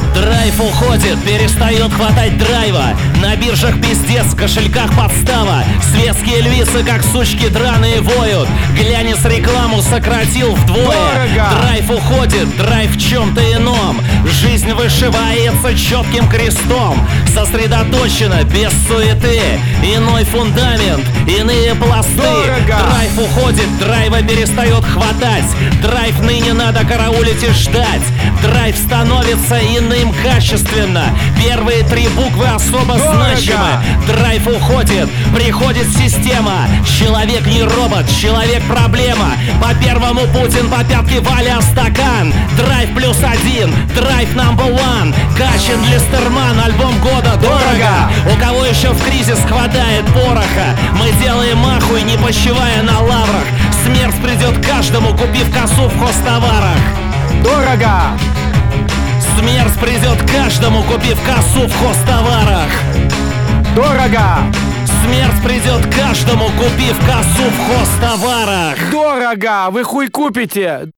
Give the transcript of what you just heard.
Драйв уходит, перестает хватать драйва. На биржах пиздец, в кошельках подстава. Светские львицы, как сучки драные, воют. Глянец рекламу сократил вдвое. Дорого! Драйв уходит, драйв в чем-то ином. Жизнь вышивается четким крестом. Сосредоточена, без суеты. Иной фундамент, иные пласты. Дорого! Драйв уходит, драйва перестает хватать. Драйв ныне надо караулить и ждать. Драйв становится иным качественно. Первые три буквы особо Дорого! значимы. Драйв уходит, приходит система. Человек не робот, человек проблема. По первому Путин, по пятке Валя стакан. Драйв +1, драйв number one. Качин, Листерман, альбом года. Дорого! У кого еще в кризис хватает пороха? Мы делаем махуй, не почивая на лаврах. Смерть придет каждому, купив косу в хозтоварах. Дорого! Смерть придет каждому, купив косу в хозтоварах. Дорого! Смерть придет каждому, купив косу в хозтоварах. Дорого! Вы хуй купите!